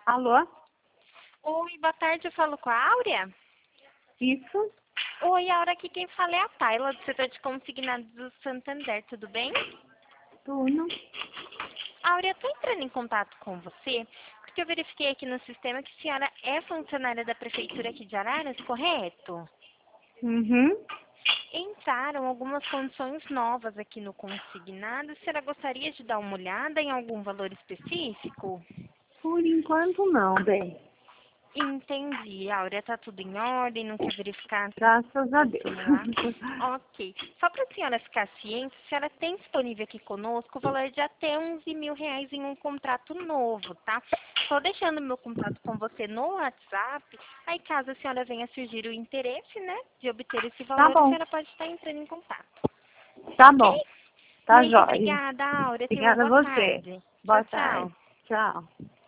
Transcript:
Alô? Oi, boa tarde, eu falo com a Áurea. Isso? Oi, Áurea, aqui quem fala é a Tayla, do setor de consignados do Santander, tudo bem? Tudo. Áurea, eu tô entrando em contato com você, porque eu verifiquei aqui no sistema que a senhora é funcionária da Prefeitura aqui de Araras, correto? Uhum. Entraram algumas condições novas aqui no consignado, a senhora gostaria de dar uma olhada em algum valor específico? Por enquanto não, bem. Entendi, Áurea, tá tudo em ordem, não quer verificar Graças a Deus. assim lá? Ok. Só para a senhora ficar ciente, a senhora tem disponível aqui conosco o valor de até R$ 11.000 em um contrato novo, tá? Estou deixando meu contato com você no WhatsApp, aí caso a senhora venha surgir o interesse, né, de obter esse Tá valor, a bom. senhora pode estar entrando em contato. Tá Ok? bom. Tá Muito jóia. obrigada, Áurea. Tenha uma Obrigada a boa você. tarde. Tchau, Boa tarde. tchau. Tchau.